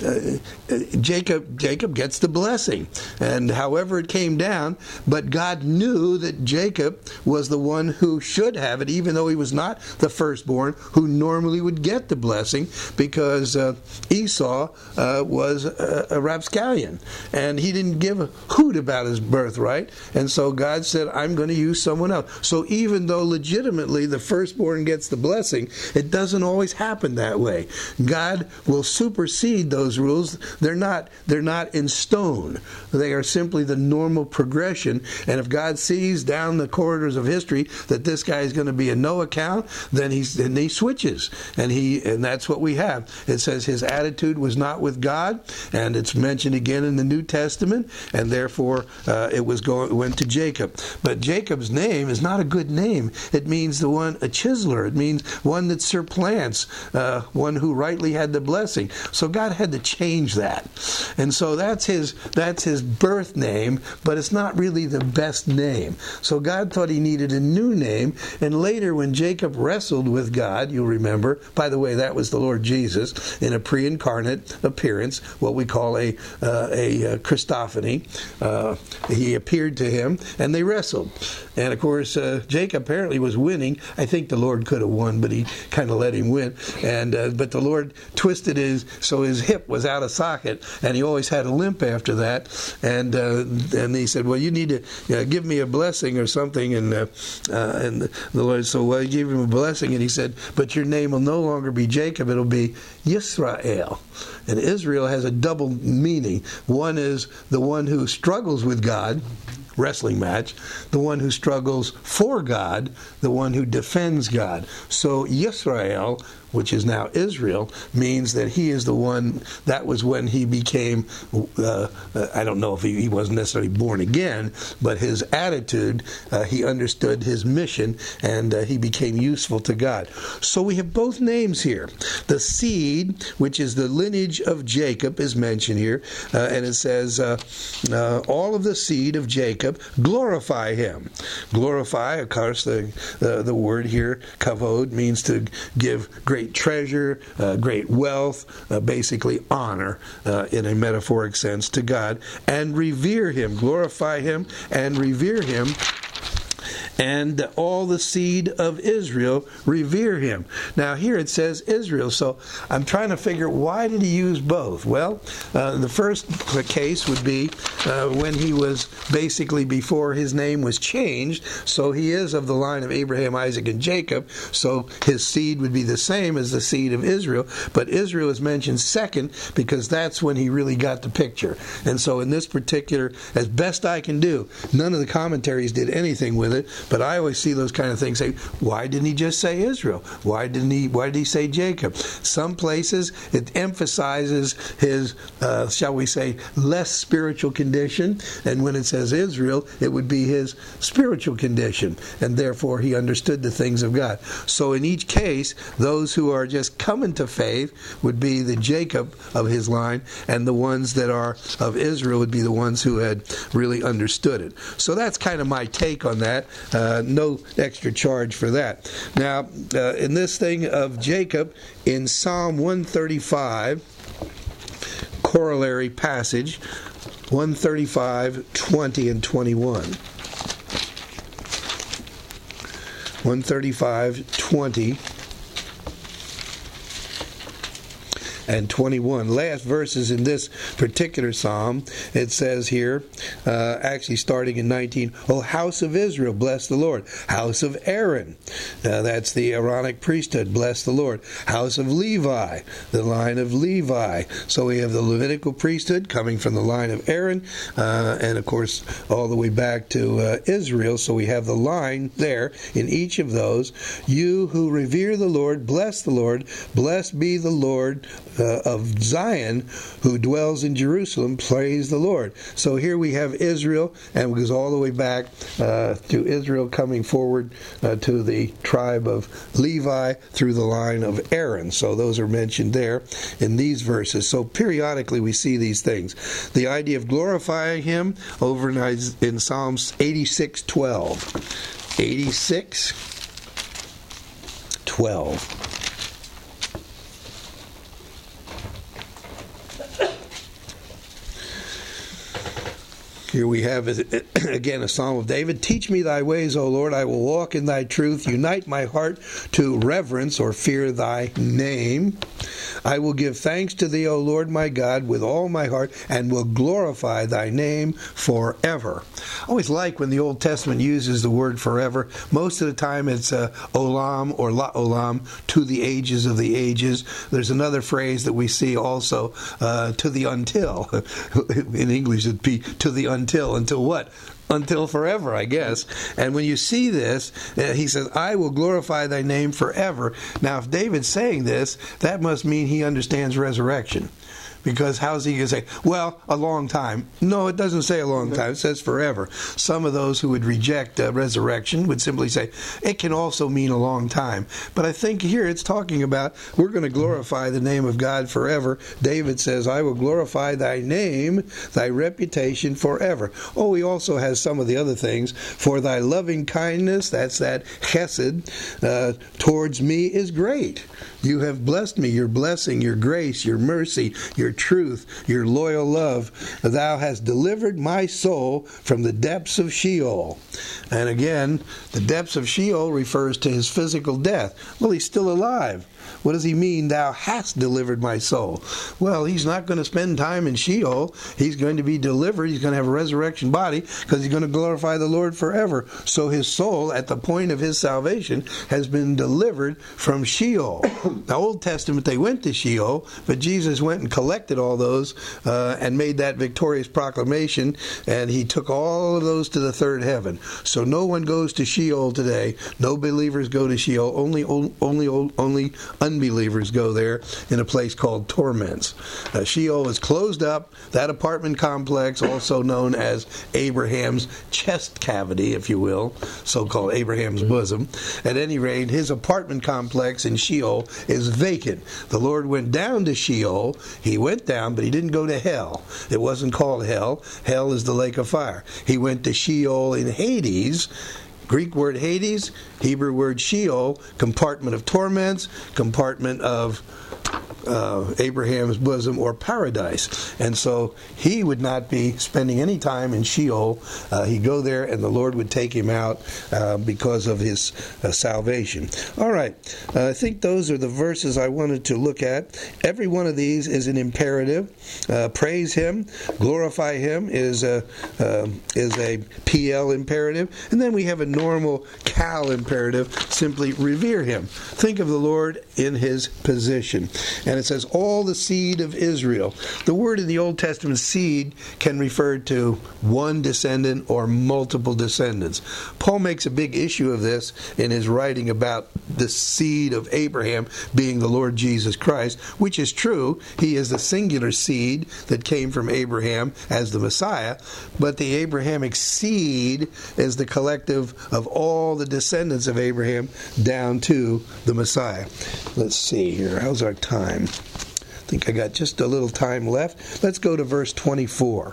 uh, Jacob Jacob gets the blessing, and however it came down, but God knew that Jacob was the one who should have it, even though he was not the firstborn, who normally would get the blessing, because uh, Esau uh, was a, a rapscallion, and he didn't give a hoot about his birthright, and so God said, I'm going to use someone else. So even though legitimately the firstborn gets the blessing, it doesn't always happen that way. God will supersede those rules. They're not, they're not in stone. They are simply the normal progression, and if God sees down the corridors of history that this guy is going to be a no account, then he's then he switches, and he and that's what we have. It says his attitude was not with God, and it's mentioned again in the New Testament, and therefore uh, it was going went to Jacob. But Jacob's name is not a good name. It means the one a chiseler. It means one that supplants, uh, one who rightly had the blessing. So God had to change that, and so that's his that's his birth name, but it's not really the best name. So God thought he needed a new name, and later when Jacob wrestled with God, you'll remember, By the way, that was the Lord Jesus in a pre-incarnate appearance, what we call a uh, a uh, Christophany. Uh, he appeared to him, and they wrestled. And of course, uh, Jacob apparently was winning. I think the Lord could have won, but he kind of let him win. And uh, but the Lord twisted his so his hip was out of socket, and he always had a limp after that. And uh, and he said, "Well, you need to you know, give me a blessing or something." And uh, uh, and the Lord, so well, he gave him a blessing, and he said, "But your name will no longer be Jacob; it'll be Yisrael." And Israel has a double meaning. One is the one who struggles with God. Wrestling match, the one who struggles for God, the one who defends God. So Yisrael, which is now Israel, means that he is the one. That was when he became, uh, uh, I don't know if he, he wasn't necessarily born again, but his attitude, uh, he understood his mission, and uh, he became useful to God. So we have both names here. The seed, which is the lineage of Jacob, is mentioned here, uh, and it says, uh, uh, all of the seed of Jacob, glorify him. Glorify, of course, the, uh, the word here, kavod, means to give great treasure, uh, great wealth, uh, basically honor uh, in a metaphoric sense to God, and revere him, glorify him and revere him. And all the seed of Israel revere him. Now here it says Israel, so I'm trying to figure, why did he use both? Well, uh, the first case would be uh, when he was basically before his name was changed, so he is of the line of Abraham, Isaac, and Jacob, so his seed would be the same as the seed of Israel, but Israel is mentioned second because that's when he really got the picture. And so in this particular, as best I can do, none of the commentaries did anything with it, but I always see those kind of things say, why didn't he just say Israel? Why didn't he? Why did he say Jacob? Some places it emphasizes his, uh, shall we say, less spiritual condition, and when it says Israel, it would be his spiritual condition, and therefore he understood the things of God. So in each case, those who are just coming to faith would be the Jacob of his line, and the ones that are of Israel would be the ones who had really understood it. So that's kind of my take on that. Uh, no extra charge for that. Now, uh, in this thing of Jacob, in Psalm one thirty-five, corollary passage, one thirty-five, twenty and twenty-one. one thirty-five, twenty and twenty-one. Last verses in this particular psalm, it says here, uh, actually starting in nineteen, "O house of Israel, bless the Lord. House of Aaron," uh, that's the Aaronic priesthood, bless the Lord. House of Levi, the line of Levi. So we have the Levitical priesthood coming from the line of Aaron, uh, and of course all the way back to uh, Israel. So we have the line there in each of those. "You who revere the Lord, bless the Lord. Blessed be the Lord Uh, of Zion, who dwells in Jerusalem, praise the Lord." So here we have Israel, and it goes all the way back uh, to Israel coming forward uh, to the tribe of Levi through the line of Aaron. So those are mentioned there in these verses. So periodically we see these things. The idea of glorifying him over in, in Psalms eighty-six twelve. eighty-six twelve. Here we have, again, a Psalm of David. "Teach me thy ways, O Lord. I will walk in thy truth. Unite my heart to reverence," or fear, "thy name. I will give thanks to thee, O Lord my God, with all my heart, and will glorify thy name forever." I always like when the Old Testament uses the word forever. Most of the time it's uh, olam or la olam, to the ages of the ages. There's another phrase that we see also, uh, to the until. In English it'd be to the until. Until what? Until forever, I guess. And when you see this, uh, he says, "I will glorify thy name forever." Now, if David's saying this, that must mean he understands resurrection. because how's he going to say, well, a long time? No, it doesn't say a long time. It says forever. Some of those who would reject uh, resurrection would simply say, it can also mean a long time. But I think here it's talking about we're going to glorify the name of God forever. David says, I will glorify thy name, thy reputation forever. Oh, he also has some of the other things. For thy loving kindness, that's that chesed, uh, towards me is great. You have blessed me, your blessing, your grace, your mercy, your truth, your loyal love. Thou hast delivered my soul from the depths of Sheol. And again, the depths of Sheol refers to his physical death. Well, he's still alive. What does he mean, thou hast delivered my soul? Well, he's not going to spend time in Sheol. He's going to be delivered. He's going to have a resurrection body because he's going to glorify the Lord forever. So his soul, at the point of his salvation, has been delivered from Sheol. The Old Testament, they went to Sheol, but Jesus went and collected all those uh, and made that victorious proclamation, and he took all of those to the third heaven. So no one goes to Sheol today. No believers go to Sheol. Only, only, only unbelievers go there in a place called torments. Uh, Sheol is closed up. That apartment complex, also known as Abraham's chest cavity, if you will, so-called Abraham's bosom. At any rate, his apartment complex in Sheol is vacant. The Lord went down to Sheol. He went down, but he didn't go to hell. It wasn't called hell. Hell is the lake of fire. He went to Sheol in Hades. Greek word Hades, Hebrew word Sheol, compartment of torments, compartment of uh, Abraham's bosom or paradise. And so he would not be spending any time in Sheol. Uh, he'd go there and the Lord would take him out uh, because of his uh, salvation. All right, uh, I think those are the verses I wanted to look at. Every one of these is an imperative. Uh, praise him, glorify him is a, uh, is a P L imperative. And then we have a normal Cal imperative, simply revere him. Think of the Lord in his position. And it says, all the seed of Israel. The word in the Old Testament, seed, can refer to one descendant or multiple descendants. Paul makes a big issue of this in his writing about the seed of Abraham being the Lord Jesus Christ, which is true. He is the singular seed that came from Abraham as the Messiah, but the Abrahamic seed is the collective of all the descendants of Abraham down to the Messiah. Let's see here. How's our time? I think I got just a little time left. Let's go to verse twenty-four.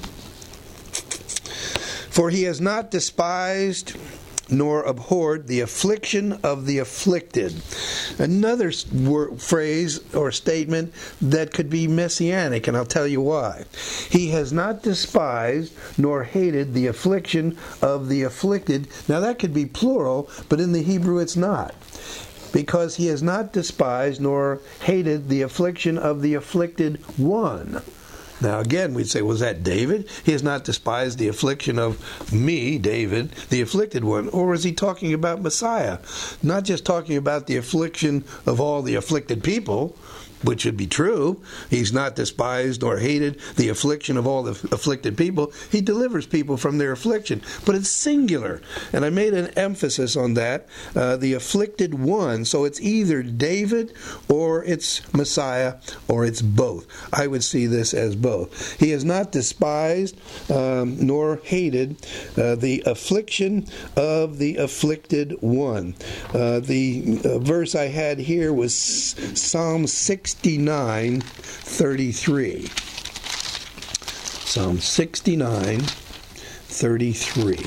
For he has not despised nor abhorred the affliction of the afflicted. Another word, phrase or statement that could be messianic, and I'll tell you why. He has not despised nor hated the affliction of the afflicted. Now that could be plural, but in the Hebrew it's not. Because he has not despised nor hated the affliction of the afflicted one. Now again, we'd say, was that David? He has not despised the affliction of me, David, the afflicted one. Or is he talking about Messiah? Not just talking about the affliction of all the afflicted people, which would be true. He's not despised nor hated the affliction of all the afflicted people. He delivers people from their affliction. But it's singular. And I made an emphasis on that. Uh, the afflicted one. So it's either David or it's Messiah or it's both. I would see this as both. He has not despised um, nor hated uh, the affliction of the afflicted one. Uh, the uh, verse I had here was Psalm sixty-nine thirty-three. Psalm sixty-nine thirty-three.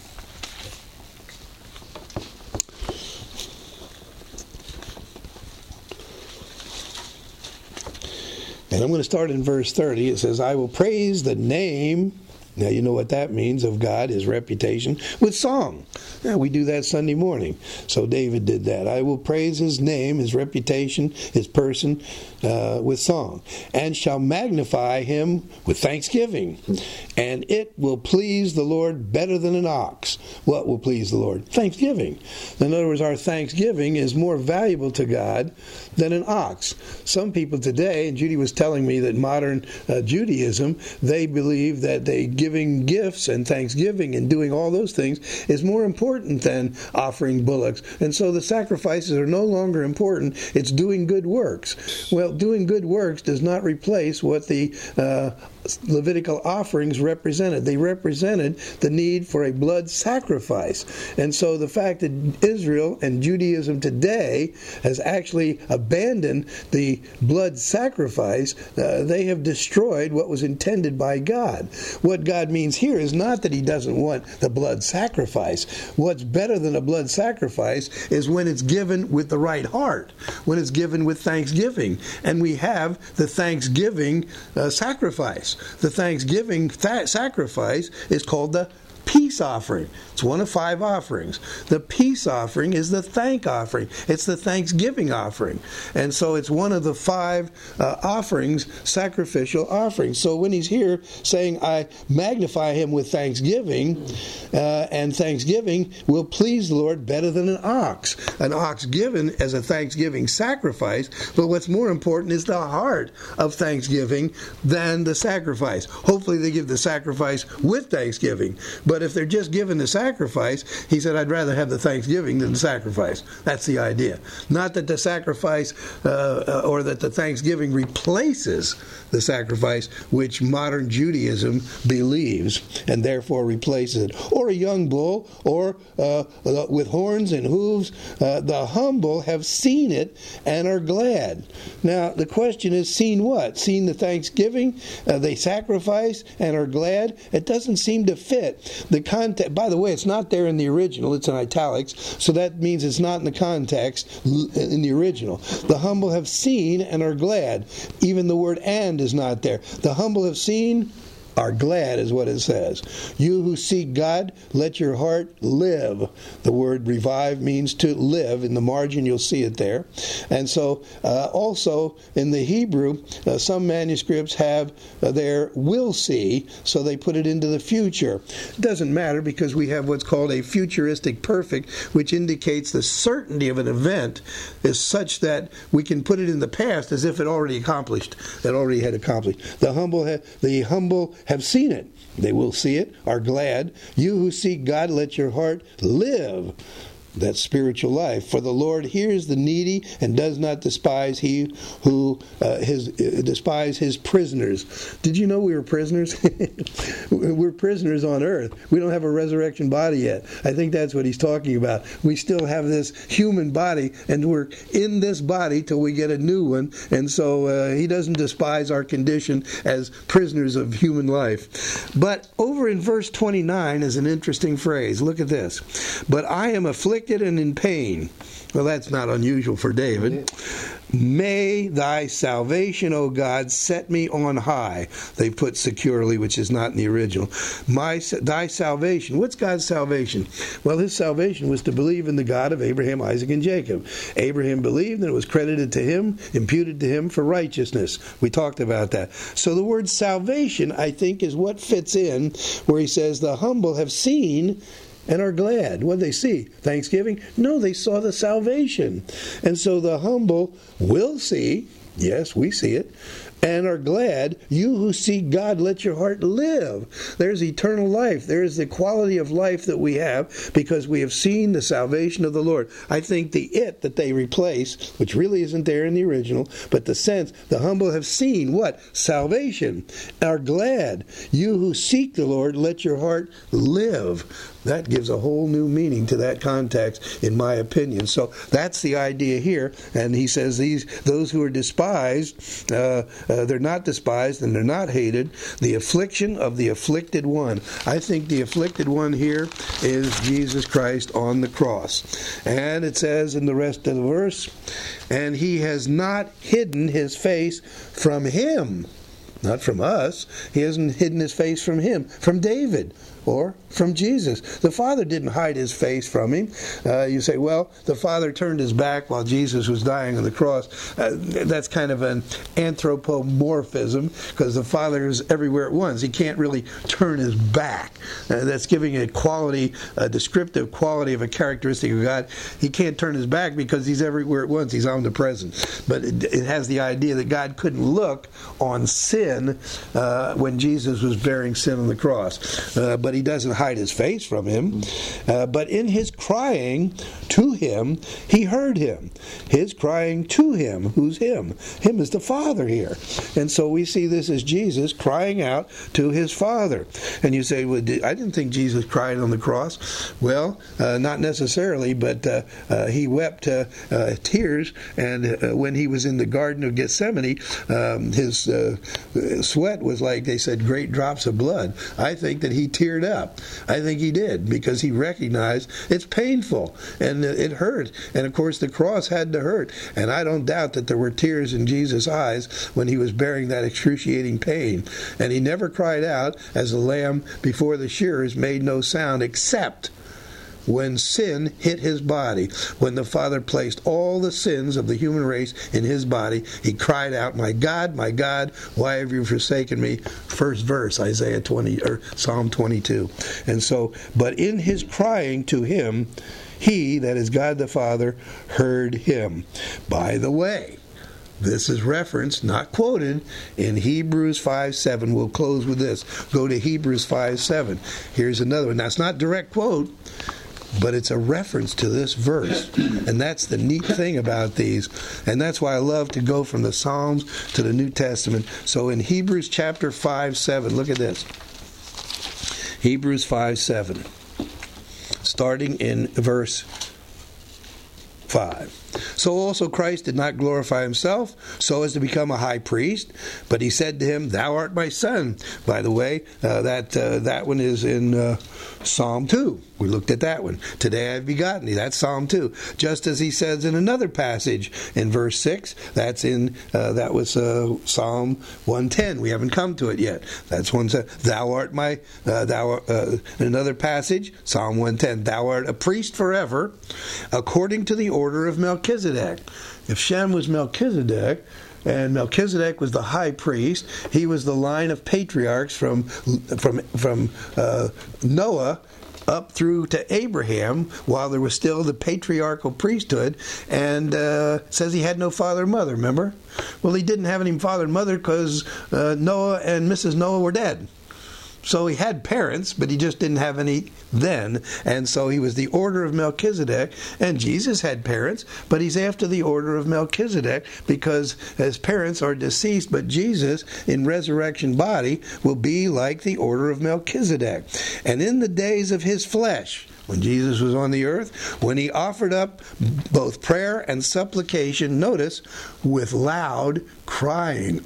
And I'm going to start in verse thirty. It says, I will praise the name, now you know what that means, of God, his reputation, with song. Yeah, we do that Sunday morning. So David did that. I will praise his name, his reputation, his person, uh, with song, and shall magnify him with thanksgiving. And it will please the Lord better than an ox. What will please the Lord? Thanksgiving. In other words, our thanksgiving is more valuable to God than an ox. Some people today, and Judy was telling me that modern uh, Judaism, they believe that they give giving gifts and thanksgiving and doing all those things is more important than offering bullocks. And so the sacrifices are no longer important. It's doing good works. Well, doing good works does not replace what the uh, Levitical offerings represented. They represented the need for a blood sacrifice. And so the fact that Israel and Judaism today has actually abandoned the blood sacrifice, uh, they have destroyed what was intended by God. What God means here is not that he doesn't want the blood sacrifice. What's better than a blood sacrifice is when it's given with the right heart, when it's given with thanksgiving. And we have the thanksgiving uh, sacrifice. The thanksgiving th- sacrifice is called the peace offering. It's one of five offerings. The peace offering is the thank offering. It's the thanksgiving offering. And so it's one of the five uh, offerings, sacrificial offerings. So when he's here saying, I magnify him with thanksgiving, uh, and thanksgiving will please the Lord better than an ox. An ox given as a thanksgiving sacrifice, but what's more important is the heart of thanksgiving than the sacrifice. Hopefully they give the sacrifice with thanksgiving. But if they're just given the sacrifice, he said, I'd rather have the thanksgiving than the sacrifice. That's the idea. Not that the sacrifice uh, or that the thanksgiving replaces the sacrifice, which modern Judaism believes, and therefore replaces it. Or a young bull, or uh, with horns and hooves. Uh, the humble have seen it and are glad. Now, the question is, seen what? Seen the thanksgiving? Uh, they sacrifice and are glad? It doesn't seem to fit. The context, by the way, it's not there in the original, it's in italics, so that means it's not in the context in the original. The humble have seen and are glad. Even the word and is not there. The humble have seen, are glad is what it says. You who seek God, let your heart live. The word revive means to live. In the margin you'll see it there. And so uh, also in the Hebrew, uh, some manuscripts have uh, their will see, so they put it into the future. It doesn't matter because we have what's called a futuristic perfect, which indicates the certainty of an event is such that we can put it in the past as if it already accomplished, it already had accomplished. The humble, ha- the humble have seen it. They will see it, are glad. You who seek God, let your heart live. That's spiritual life. For the Lord hears the needy and does not despise he who uh, his uh, despise his prisoners. Did you know we were prisoners? We're prisoners on earth. We don't have a resurrection body yet. I think that's what he's talking about. We still have this human body, and we're in this body till we get a new one. And so uh, he doesn't despise our condition as prisoners of human life. But over in verse twenty-nine is an interesting phrase. Look at this. But I am afflicted and in pain. Well, that's not unusual for David. May thy salvation, O God, set me on high. They put securely, which is not in the original. My, thy salvation. What's God's salvation? Well, his salvation was to believe in the God of Abraham, Isaac, and Jacob. Abraham believed, and it was credited to him, imputed to him for righteousness. We talked about that. So the word salvation, I think, is what fits in where he says, the humble have seen and are glad. What did they see? Thanksgiving? No, they saw the salvation. And so the humble will see, yes, we see it, and are glad. You who seek God, let your heart live. There's eternal life. There's the quality of life that we have because we have seen the salvation of the Lord. I think the it that they replace, which really isn't there in the original, but the sense, the humble have seen what? Salvation. Are glad. You who seek the Lord, let your heart live. That gives a whole new meaning to that context, in my opinion. So that's the idea here. And he says these those who are despised, uh, uh, they're not despised and they're not hated. The affliction of the afflicted one. I think the afflicted one here is Jesus Christ on the cross. And it says in the rest of the verse, and he has not hidden his face from him. Not from us. He hasn't hidden his face from him. From David. or from Jesus. The Father didn't hide his face from him. Uh, you say, well, the Father turned his back while Jesus was dying on the cross. Uh, that's kind of an anthropomorphism, because the Father is everywhere at once. He can't really turn his back. Uh, that's giving a quality, a descriptive quality of a characteristic of God. He can't turn his back because he's everywhere at once. He's omnipresent. But it, it has the idea that God couldn't look on sin uh, when Jesus was bearing sin on the cross. Uh, but he doesn't hide his face from him. Uh, but in his crying to him, he heard him. His crying to him. Who's him? Him is the Father here. And so we see this as Jesus crying out to his Father. And you say, well, I didn't think Jesus cried on the cross. Well, uh, not necessarily, but uh, uh, he wept uh, uh, tears. And uh, when he was in the Garden of Gethsemane, um, his uh, sweat was like, they said, great drops of blood. I think that he teared up. I think he did, because he recognized it's painful and it hurt. And of course the cross had to hurt. And I don't doubt that there were tears in Jesus' eyes when he was bearing that excruciating pain. And he never cried out as a lamb before the shearers made no sound, except when sin hit his body. When the Father placed all the sins of the human race in his body, he cried out, my God, my God, why have you forsaken me? First verse, Isaiah twenty, or Psalm twenty-two. And so, but in his crying to him, he, that is God the Father, heard him. By the way, this is referenced, not quoted, in Hebrews five seven. We'll close with this. Go to Hebrews five seven. Here's another one. That's not direct quote, but it's a reference to this verse. And that's the neat thing about these. And that's why I love to go from the Psalms to the New Testament. So in Hebrews chapter five seven, look at this. Hebrews five seven. Starting in verse five. So also Christ did not glorify himself so as to become a high priest, but he said to him, thou art my son. By the way, uh, that uh, that one is in uh, Psalm two. We looked at that one. Today I have begotten thee. That's Psalm two. Just as he says in another passage in verse six, that's in uh, that was uh, Psalm one ten. We haven't come to it yet. That's one said, thou art my uh, thou art, uh, another passage, Psalm one ten, thou art a priest forever, according to the order of Melchizedek. If Shem was Melchizedek, and Melchizedek was the high priest, he was the line of patriarchs from from from uh, Noah up through to Abraham, while there was still the patriarchal priesthood, and uh, says he had no father and mother, remember? Well, he didn't have any father and mother because uh, Noah and Missus Noah were dead. So he had parents, but he just didn't have any then. And so he was the order of Melchizedek. And Jesus had parents, but he's after the order of Melchizedek because his parents are deceased. But Jesus, in resurrection body, will be like the order of Melchizedek. And in the days of his flesh, when Jesus was on the earth, when he offered up both prayer and supplication, notice, with loud crying.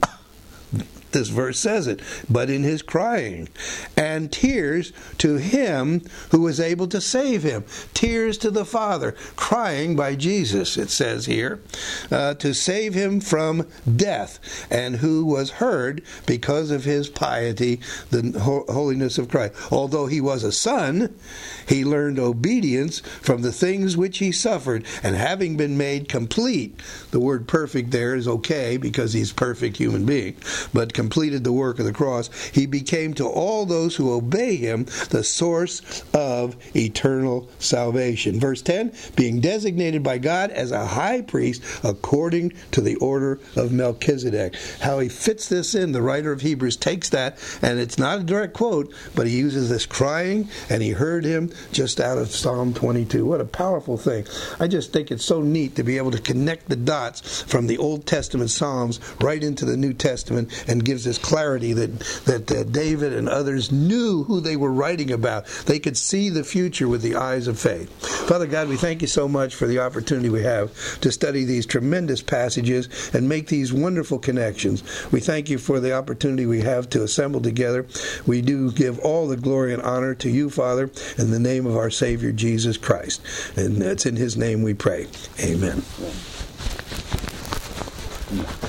This verse says it, but in his crying, and tears to him who was able to save him. Tears to the Father, crying by Jesus, it says here, uh, to save him from death, and who was heard because of his piety, the ho- holiness of Christ. Although he was a son, he learned obedience from the things which he suffered, and having been made complete, the word perfect there is okay because he's a perfect human being, but completed the work of the cross, he became to all those who obey him the source of eternal salvation. Verse ten, being designated by God as a high priest according to the order of Melchizedek. How he fits this in, the writer of Hebrews takes that, and it's not a direct quote, but he uses this crying, and he heard him just out of Psalm twenty-two. What a powerful thing. I just think it's so neat to be able to connect the dots from the Old Testament Psalms right into the New Testament, and gives this clarity that, that uh, David and others knew who they were writing about. They could see the future with the eyes of faith. Father God, we thank you so much for the opportunity we have to study these tremendous passages and make these wonderful connections. We thank you for the opportunity we have to assemble together. We do give all the glory and honor to you, Father, in the name of our Savior, Jesus Christ. And it's in his name we pray. Amen.